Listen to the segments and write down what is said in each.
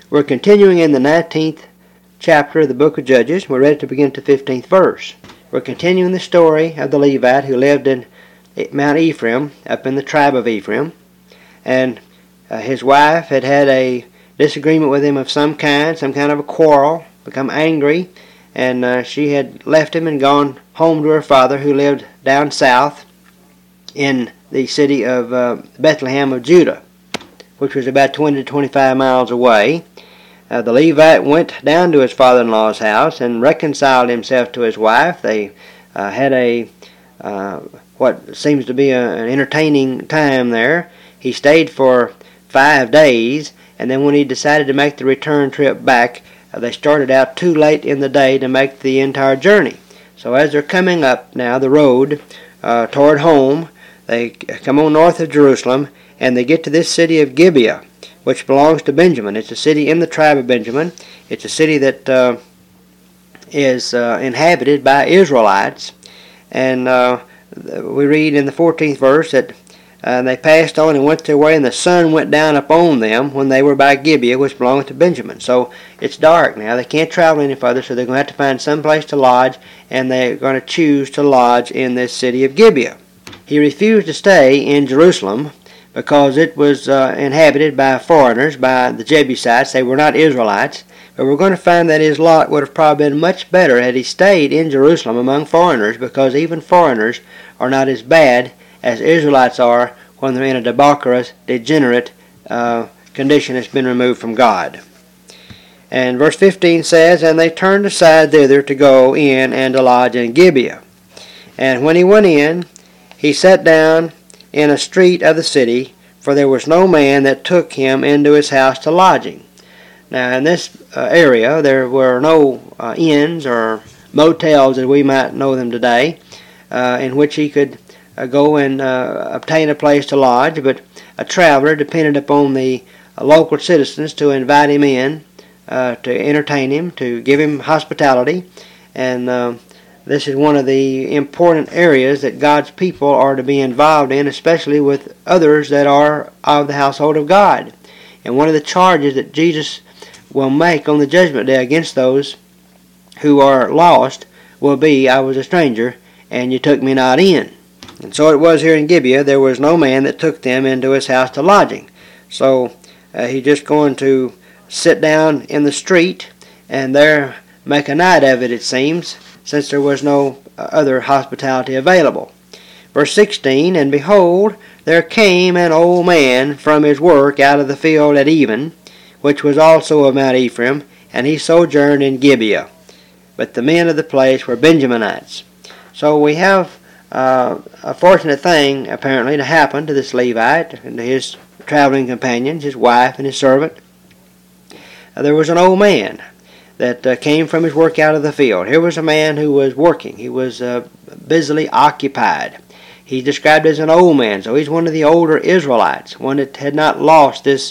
We're continuing in the 19th chapter of the book of Judges. We're ready to begin to the 15th verse. We're continuing the story of the Levite who lived in Mount Ephraim, up in the tribe of Ephraim. And his wife had had a disagreement with him of some kind of a quarrel, become angry, and she had left him and gone home to her father, who lived down south in the city of Bethlehem of Judah, which was about 20 to 25 miles away. The Levite went down to his father-in-law's house and reconciled himself to his wife. They had a what seems to be an entertaining time there. He stayed for 5 days, and then when he decided to make the return trip back, they started out too late in the day to make the entire journey. So as they're coming up now the road toward home, they come on north of Jerusalem, and they get to this city of Gibeah, which belongs to Benjamin. It's a city in the tribe of Benjamin. It's a city that is inhabited by Israelites. And we read in the 14th verse that they passed on and went their way, and the sun went down upon them when they were by Gibeah, which belonged to Benjamin. So it's dark now. They can't travel any further, so they're going to have to find some place to lodge, and they're going to choose to lodge in this city of Gibeah. He refused to stay in Jerusalem because it was inhabited by foreigners, by the Jebusites. They were not Israelites. But we're going to find that his lot would have probably been much better had he stayed in Jerusalem among foreigners, because even foreigners are not as bad as Israelites are when they're in a debaucherous, degenerate condition that's been removed from God. And verse 15 says, "And they turned aside thither to go in and to lodge in Gibeah. And when he went in, he sat down in a street of the city, for there was no man that took him into his house to lodging." Now in this area there were no inns or motels as we might know them today, in which he could go and obtain a place to lodge, but a traveler depended upon the local citizens to invite him in, to entertain him, to give him hospitality. And this is one of the important areas that God's people are to be involved in, especially with others that are of the household of God. And one of the charges that Jesus will make on the judgment day against those who are lost will be, "I was a stranger, and you took me not in." And so it was here in Gibeah. There was no man that took them into his house to lodging. So he's just going to sit down in the street and there make a night of it, it seems, since there was no other hospitality available. Verse 16, "And behold, there came an old man from his work out of the field at even, which was also of Mount Ephraim, and he sojourned in Gibeah. But the men of the place were Benjaminites." So we have a fortunate thing, apparently, to happen to this Levite and to his traveling companions, his wife and his servant. There was an old man that came from his work out of the field. Here was a man who was working. He was busily occupied. He's described as an old man, so he's one of the older Israelites, one that had not lost this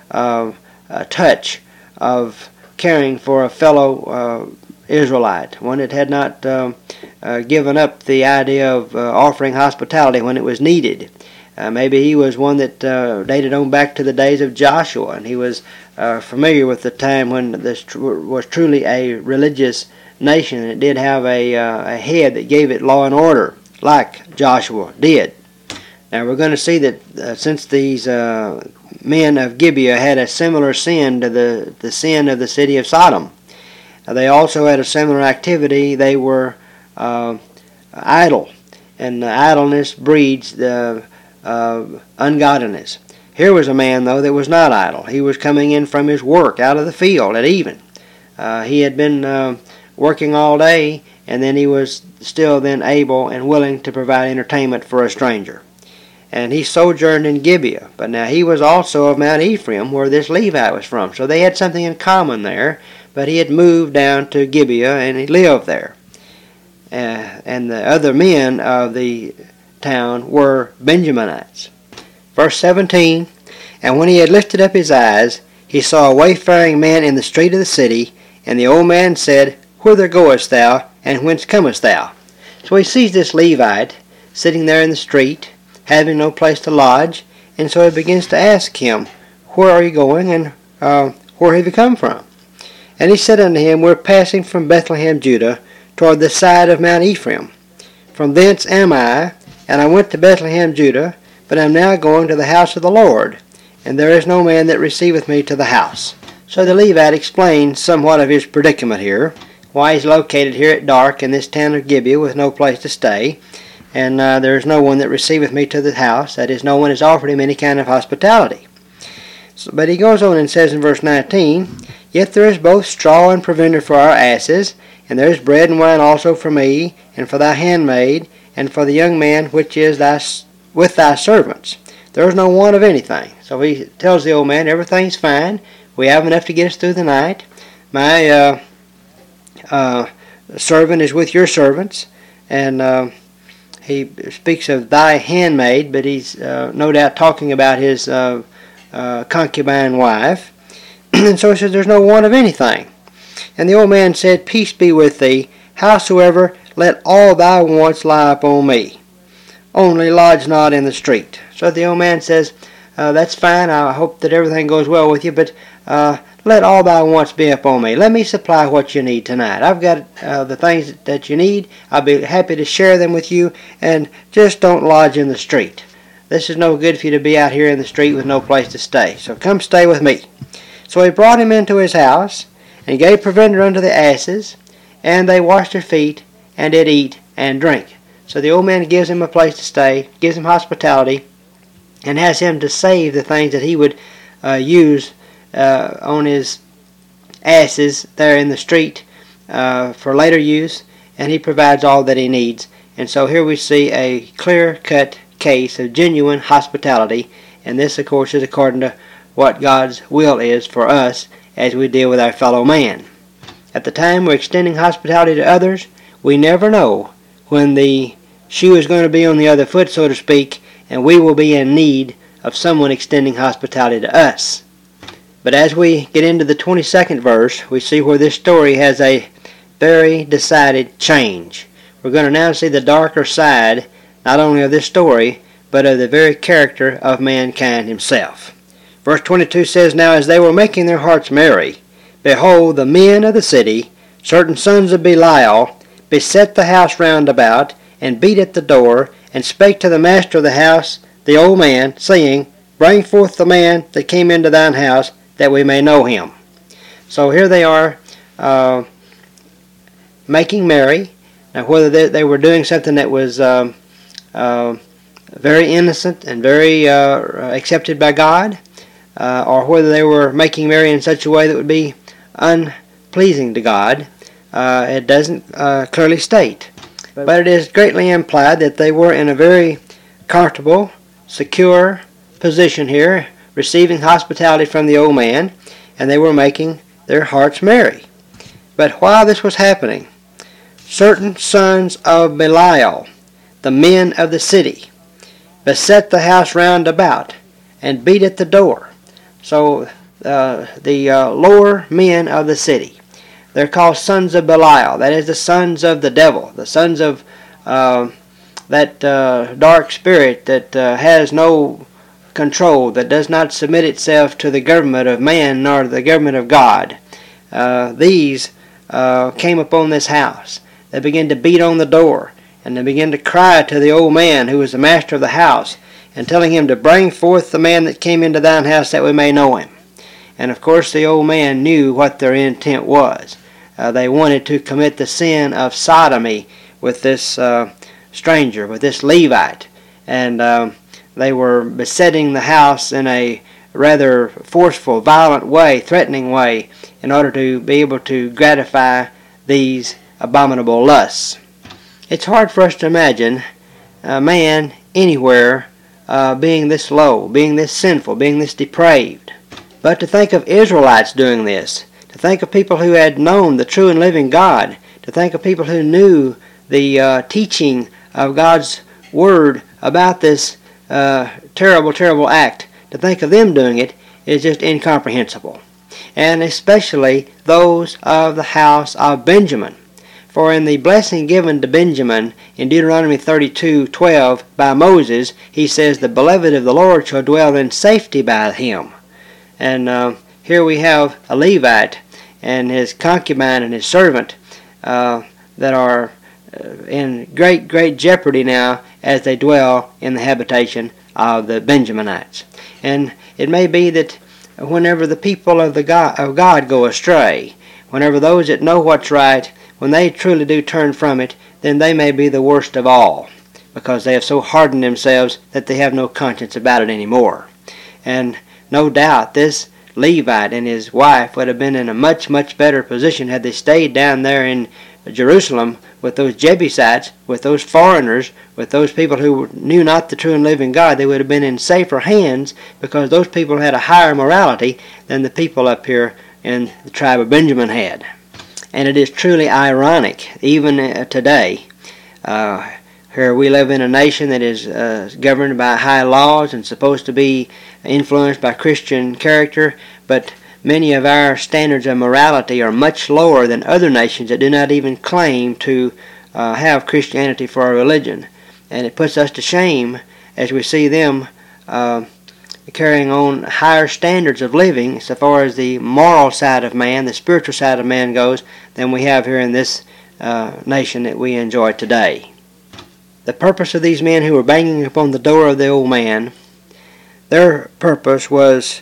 touch of caring for a fellow Israelite, one that had not given up the idea of offering hospitality when it was needed. Maybe he was one that dated on back to the days of Joshua, and he was familiar with the time when this was truly a religious nation, and it did have a head that gave it law and order, like Joshua did. Now we're going to see that since these men of Gibeah had a similar sin to the sin of the city of Sodom, they also had a similar activity. They were idle, and idleness breeds the ungodliness. Here was a man, though, that was not idle. He was coming in from his work out of the field at even. He had been working all day, and then he was still then able and willing to provide entertainment for a stranger. And he sojourned in Gibeah. But now he was also of Mount Ephraim, where this Levite was from. So they had something in common there. But he had moved down to Gibeah, and he lived there. And the other men of the town were Benjaminites. Verse 17, "And when he had lifted up his eyes, he saw a wayfaring man in the street of the city. And the old man said, Whither goest thou, and whence comest thou?" So he sees this Levite sitting there in the street, having no place to lodge, and so he begins to ask him, "Where are you going, and Where have you come from? And he said unto him, We're passing from Bethlehem, Judah, toward the side of Mount Ephraim. From thence am I, and I went to Bethlehem, Judah, but am now going to the house of the Lord, and there is no man that receiveth me to the house. So the Levite explains somewhat of his predicament here, why he's located here at dark in this town of Gibeah with no place to stay, and there is no one that receiveth me to the house, that is, no one has offered him any kind of hospitality. But he goes on and says in verse 19, Yet there is both straw and provender for our asses, and there is bread and wine also for me, and for thy handmaid, and for the young man which is with thy servants. There is no want of anything. So he tells the old man, everything's fine. We have enough to get us through the night. My servant is with your servants. And he speaks of thy handmaid, but he's no doubt talking about his concubine wife. And so he says, there's no want of anything. And the old man said, Peace be with thee. Howsoever, let all thy wants lie upon me. Only lodge not in the street. So the old man says, that's fine. I hope that everything goes well with you, but let all thy wants be upon me. Let me supply what you need tonight. I've got the things that you need. I'll be happy to share them with you, and just don't lodge in the street. This is no good for you to be out here in the street with no place to stay. So come stay with me. So he brought him into his house, and gave provender unto the asses, and they washed their feet, and did eat and drink. So the old man gives him a place to stay, gives him hospitality, and has him to save the things that he would use on his asses there in the street for later use, and he provides all that he needs. And so here we see a clear-cut case of genuine hospitality, and this, of course, is according to what God's will is for us as we deal with our fellow man. At the time we're extending hospitality to others, we never know when the shoe is going to be on the other foot, so to speak, and we will be in need of someone extending hospitality to us. But as we get into the 22nd verse, we see where this story has a very decided change. We're going to now see the darker side, not only of this story, but of the very character of mankind himself. Verse 22 says, Now as they were making their hearts merry, behold, the men of the city, certain sons of Belial, beset the house round about, and beat at the door, and spake to the master of the house, the old man, saying, Bring forth the man that came into thine house, that we may know him. So here they are making merry. Now whether they were doing something that was very innocent and very accepted by God, or whether they were making merry in such a way that would be unpleasing to God, it doesn't clearly state. But it is greatly implied that they were in a very comfortable, secure position here, receiving hospitality from the old man, and they were making their hearts merry. But while this was happening, certain sons of Belial, the men of the city, beset the house round about, and beat at the door. So the lower men of the city, they're called sons of Belial. That is the sons of the devil, the sons of that dark spirit that has no control, that does not submit itself to the government of man nor the government of God. These came upon this house. They began to beat on the door, and they began to cry to the old man who was the master of the house, and telling him to bring forth the man that came into thine house, that we may know him. And of course the old man knew what their intent was. They wanted to commit the sin of sodomy with this stranger, with this Levite, and they were besetting the house in a rather forceful, violent way, threatening way, in order to be able to gratify these abominable lusts. It's hard for us to imagine a man anywhere being this low, being this sinful, being this depraved. But to think of Israelites doing this, to think of people who had known the true and living God, to think of people who knew the teaching of God's Word about this terrible, terrible act, to think of them doing it is just incomprehensible. And especially those of the house of Benjamin. For in the blessing given to Benjamin in Deuteronomy 32:12 by Moses, he says, The beloved of the Lord shall dwell in safety by him. And here we have a Levite and his concubine and his servant that are in great jeopardy now as they dwell in the habitation of the Benjaminites. And it may be that whenever the people of God go astray, whenever those that know what's right, when they truly do turn from it, then they may be the worst of all, because they have so hardened themselves that they have no conscience about it anymore. And no doubt this Levite and his wife would have been in a much better position had they stayed down there in Jerusalem with those Jebusites, with those foreigners, with those people who knew not the true and living God. They would have been in safer hands, because those people had a higher morality than the people up here in the tribe of Benjamin had. And it is truly ironic, even today. Here we live in a nation that is governed by high laws and supposed to be influenced by Christian character, but many of our standards of morality are much lower than other nations that do not even claim to have Christianity for a religion. And it puts us to shame as we see them carrying on higher standards of living so far as the moral side of man, the spiritual side of man goes, than we have here in this nation that we enjoy today. The purpose of these men who were banging upon the door of the old man, their purpose was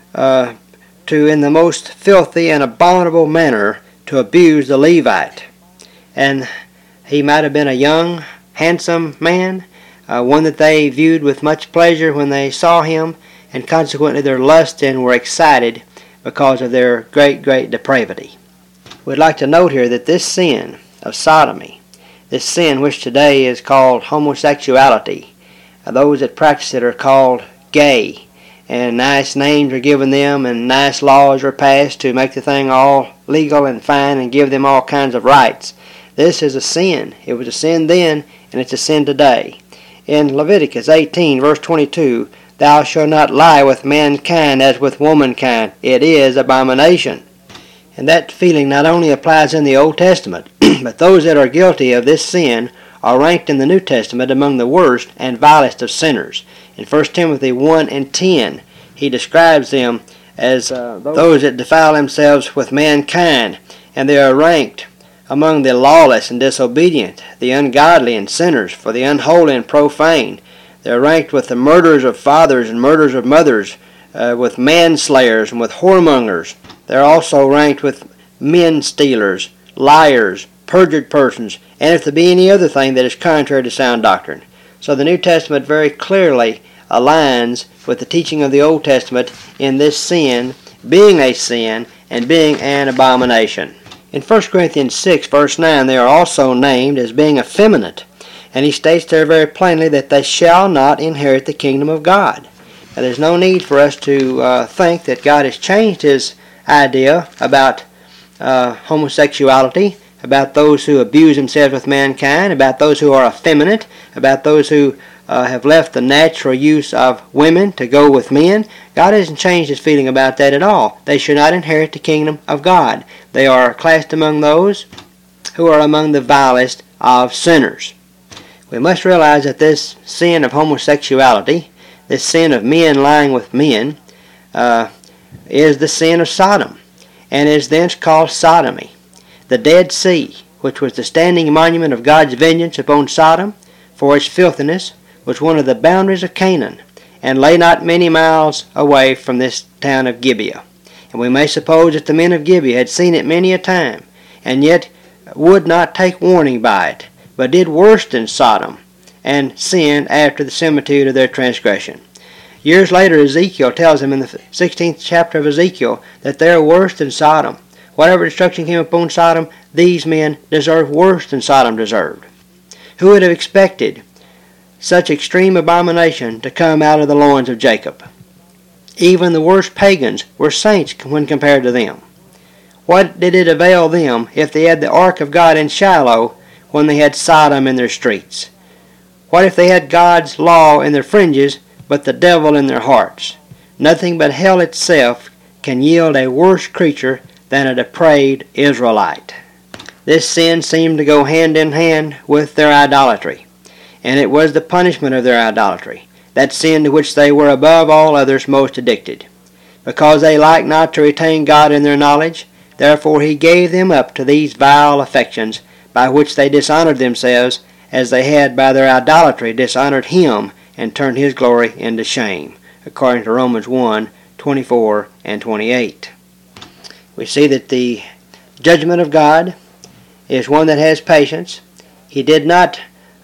to, in the most filthy and abominable manner, to abuse the Levite. And he might have been a young, handsome man, one that they viewed with much pleasure when they saw him, and consequently their lust and were excited because of their great depravity. We'd like to note here that this sin of sodomy, this sin which today is called homosexuality, those that practice it are called gay, and nice names are given them and nice laws are passed to make the thing all legal and fine and give them all kinds of rights. This is a sin. It was a sin then, and it's a sin today. In Leviticus 18 verse 22, "Thou shalt not lie with mankind as with womankind. It is abomination." And that feeling not only applies in the Old Testament, but those that are guilty of this sin are ranked in the New Testament among the worst and vilest of sinners. In 1 Timothy 1 and 10, he describes them as those that defile themselves with mankind, and they are ranked among the lawless and disobedient, the ungodly and sinners, for the unholy and profane. They are ranked with the murderers of fathers and murderers of mothers, with manslayers and with whoremongers. They are also ranked with men stealers, liars, perjured persons, and if there be any other thing that is contrary to sound doctrine. So the New Testament very clearly aligns with the teaching of the Old Testament in this sin being a sin and being an abomination. In 1 Corinthians 6 verse 9, they are also named as being effeminate, and he states there very plainly that they shall not inherit the kingdom of God. Now there's no need for us to think that God has changed his idea about homosexuality, about those who abuse themselves with mankind, about those who are effeminate, about those who have left the natural use of women to go with men. God hasn't changed his feeling about that at all. They should not inherit the kingdom of God. They are classed among those who are among the vilest of sinners. We must realize that this sin of homosexuality, this sin of men lying with men, is the sin of Sodom, and is thence called sodomy. The Dead Sea, which was the standing monument of God's vengeance upon Sodom for its filthiness, was one of the boundaries of Canaan, and lay not many miles away from this town of Gibeah. And we may suppose that the men of Gibeah had seen it many a time, and yet would not take warning by it, but did worse than Sodom, and sinned after the similitude of their transgression. Years later, Ezekiel tells them in the 16th chapter of Ezekiel that they are worse than Sodom. Whatever destruction came upon Sodom, these men deserve worse than Sodom deserved. Who would have expected such extreme abomination to come out of the loins of Jacob? Even the worst pagans were saints when compared to them. What did it avail them if they had the ark of God in Shiloh when they had Sodom in their streets? What if they had God's law in their fringes, but the devil in their hearts? Nothing but hell itself can yield a worse creature than a depraved Israelite. This sin seemed to go hand in hand with their idolatry, and it was the punishment of their idolatry, that sin to which they were above all others most addicted. because they liked not to retain God in their knowledge. Therefore he gave them up to these vile affections, by which they dishonored themselves, as they had by their idolatry dishonored him, and turned his glory into shame. According to Romans 1:24 and 28. We see that the judgment of God is one that has patience. He did not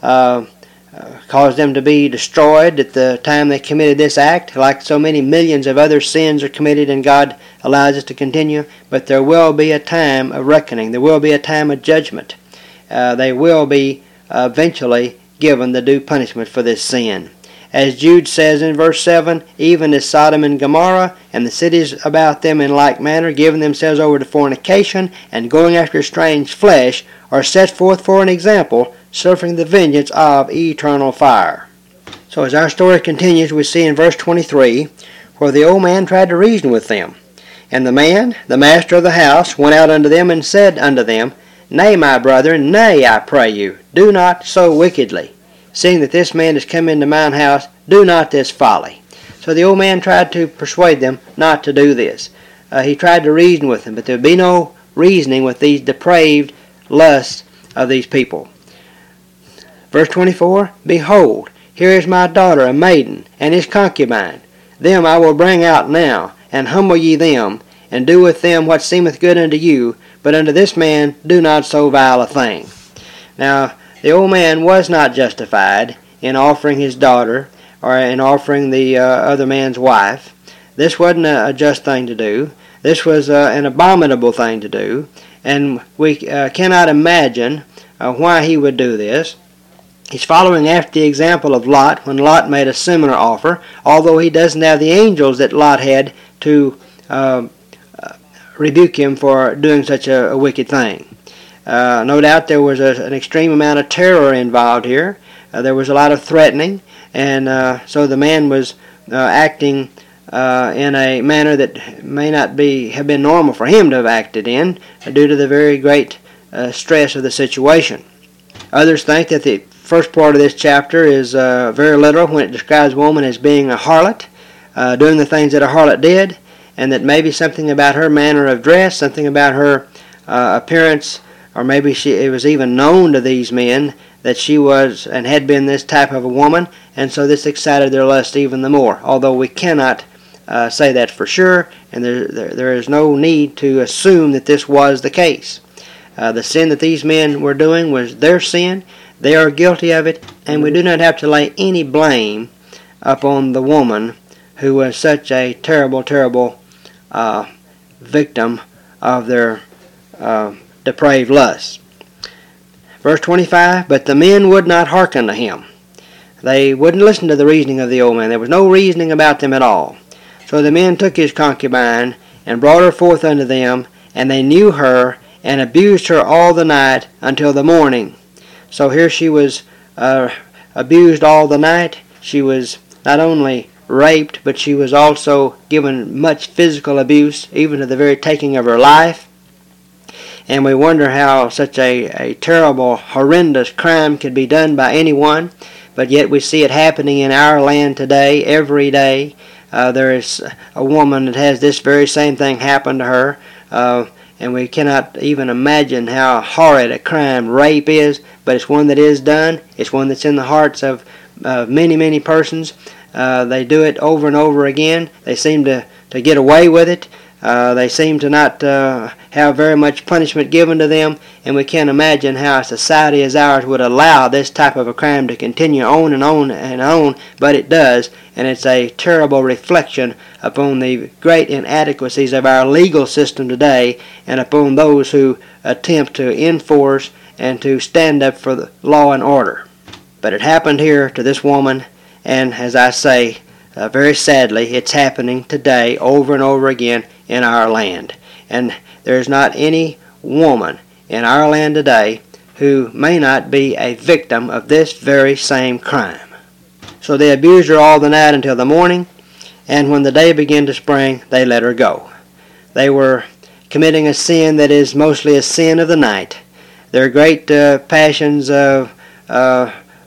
cause them to be destroyed at the time they committed this act, like so many millions of other sins are committed and God allows it to continue. But there will be a time of reckoning. There will be a time of judgment. They will be eventually given the due punishment for this sin. As Jude says in verse 7, even as Sodom and Gomorrah and the cities about them in like manner, giving themselves over to fornication and going after strange flesh, are set forth for an example, suffering the vengeance of eternal fire. So as our story continues, we see in verse 23, where the old man tried to reason with them. And the man, the master of the house, went out unto them and said unto them, Nay, my brethren, nay, I pray you, do not so wickedly. Seeing that this man is come into mine house, do not this folly. So the old man tried to persuade them not to do this. He tried to reason with them, but there would be no reasoning with these depraved lusts of these people. Verse 24, Behold, here is my daughter, a maiden, and his concubine. Them I will bring out now, and humble ye them, and do with them what seemeth good unto you, but unto this man do not so vile a thing. Now, the old man was not justified in offering his daughter or in offering the other man's wife. This wasn't a just thing to do. This was an abominable thing to do, and we cannot imagine why he would do this. He's following after the example of Lot when Lot made a similar offer, although he doesn't have the angels that Lot had to rebuke him for doing such a wicked thing. No doubt there was an extreme amount of terror involved here. There was a lot of threatening, and so the man was acting in a manner that may not have been normal for him to have acted in due to the very great stress of the situation. Others think that the first part of this chapter is very literal when it describes a woman as being a harlot, doing the things that a harlot did, and that maybe something about her manner of dress, something about her appearance, or maybe it was even known to these men that she was and had been this type of a woman, and so this excited their lust even the more, although we cannot say that for sure, and there is no need to assume that this was the case. The sin that these men were doing was their sin. They are guilty of it, and we do not have to lay any blame upon the woman who was such a terrible, terrible victim of their depraved lusts. Verse 25, But the men would not hearken to him. They wouldn't listen to the reasoning of the old man. There was no reasoning about them at all. So the men took his concubine and brought her forth unto them, and they knew her and abused her all the night until the morning. So here she was abused all the night. She was not only raped, but she was also given much physical abuse, even to the very taking of her life. And we wonder how such a terrible, horrendous crime could be done by anyone, but yet we see it happening in our land today, every day. There is a woman that has this very same thing happen to her, and we cannot even imagine how horrid a crime rape is, but it's one that is done. It's one that's in the hearts of many, many persons. They do it over and over again. They seem to get away with it. They seem to not have very much punishment given to them, and we can't imagine how a society as ours would allow this type of a crime to continue on and on and on, but it does, and it's a terrible reflection upon the great inadequacies of our legal system today and upon those who attempt to enforce and to stand up for the law and order. But it happened here to this woman, and as I say, very sadly, it's happening today over and over again in our land. And there's not any woman in our land today who may not be a victim of this very same crime. So they abused her all the night until the morning, and when the day began to spring, they let her go. They were committing a sin that is mostly a sin of the night. Their great passions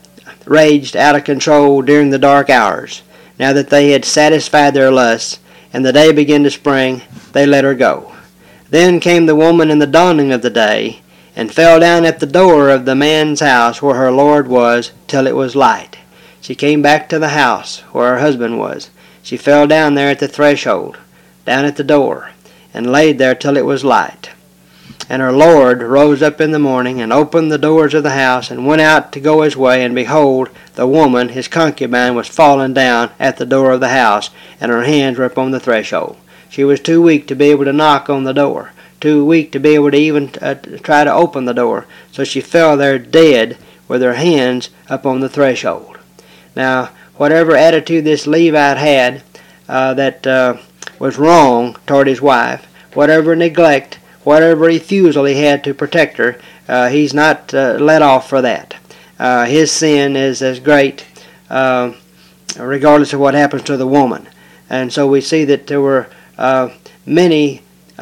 raged out of control during the dark hours. Now that they had satisfied their lusts, and the day began to spring, they let her go. Then came the woman in the dawning of the day, and fell down at the door of the man's house where her Lord was, till it was light. She came back to the house where her husband was. She fell down there at the threshold, down at the door, and laid there till it was light. And her Lord rose up in the morning, and opened the doors of the house, and went out to go his way, and behold, the woman, his concubine, was fallen down at the door of the house, and her hands were upon the threshold. She was too weak to be able to knock on the door, too weak to be able to even try to open the door, so she fell there dead with her hands upon the threshold. Now, whatever attitude this Levite had that was wrong toward his wife, whatever neglect, whatever refusal he had to protect her, he's not let off for that. His sin is as great regardless of what happens to the woman. And so we see that there were many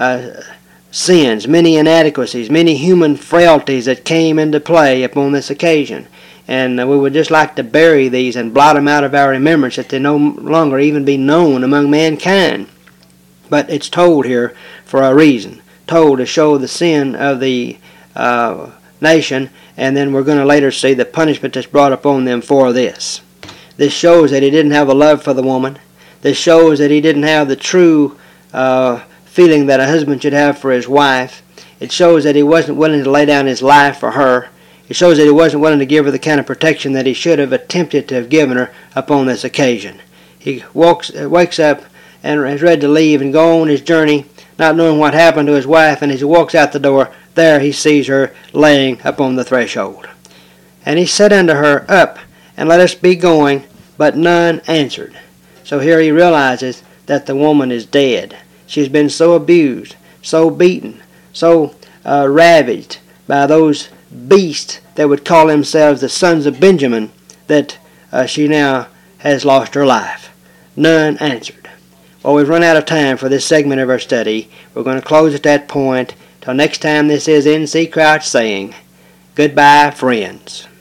sins, many inadequacies, many human frailties that came into play upon this occasion. And we would just like to bury these and blot them out of our remembrance, that they no longer even be known among mankind. But it's told here for a reason, told to show the sin of the nation, and then we're going to later see the punishment that's brought upon them for this. This shows that he didn't have a love for the woman. This shows that he didn't have the true feeling that a husband should have for his wife. It shows that he wasn't willing to lay down his life for her. It shows that he wasn't willing to give her the kind of protection that he should have attempted to have given her upon this occasion. He wakes up and is ready to leave and go on his journey, not knowing what happened to his wife, and as he walks out the door, there he sees her laying upon the threshold. And he said unto her, Up, and let us be going, but none answered. So here he realizes that the woman is dead. She's been so abused, so beaten, so ravaged by those beasts that would call themselves the sons of Benjamin, that she now has lost her life. None answered. Well, we've run out of time for this segment of our study. We're going to close at that point. Till next time, this is N.C. Crouch saying, goodbye, friends.